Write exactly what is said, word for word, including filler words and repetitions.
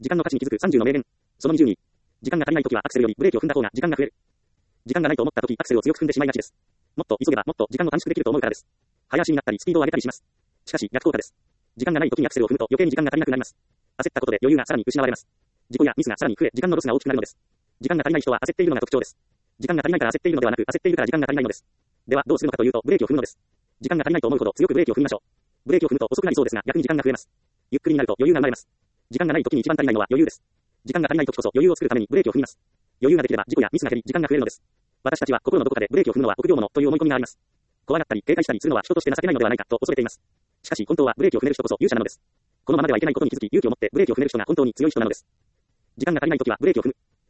時間の価値に気づくさんじゅうの名言。そのにじゅうに。時間が足りないときはアクセルよりブレーキを踏んだ方が時間が増える。時間がないと思ったときアクセルを強く踏んでしまいがちです。もっと急げばもっと時間を短縮できると思うからです。早足になったりスピードを上げたりします。しかし逆効果です。時間がないときにアクセルを踏むと余計に時間が足りなくなります。焦ったことで余裕がさらに失われます。事故やミスがさらに増え、時間のロスが大きくなるのです。時間が足りない人は焦っているのが特徴です。時間が足りないから焦っているのではなく、焦っているから時間が足りないのです。ではどうするのかというと、ブレーキを踏むのです。時間が足りないと思うほど強くブレーキを踏みましょう。ブレーキを踏むと遅くなりそうですが、逆に時間が増えます。ゆっくりになると余裕が生まれます。時間がないときに一番足りないのは余裕です。時間が足りないときこそ余裕を作るためにブレーキを踏みます。余裕ができれば事故やミスが減り、時間が増えるのです。私たちは心のどこかでブレーキを踏むのは臆病者という思い込みがあります。怖がったり警戒したりするのは人として情けないのではないかと恐れています。しかし本当はブレーキを踏める人こそ勇者なのです。このままではいけないことに気づき勇気を持ってブレーキを踏める人が本当に強い人なのです。時間が足りないときはブレーキを踏む。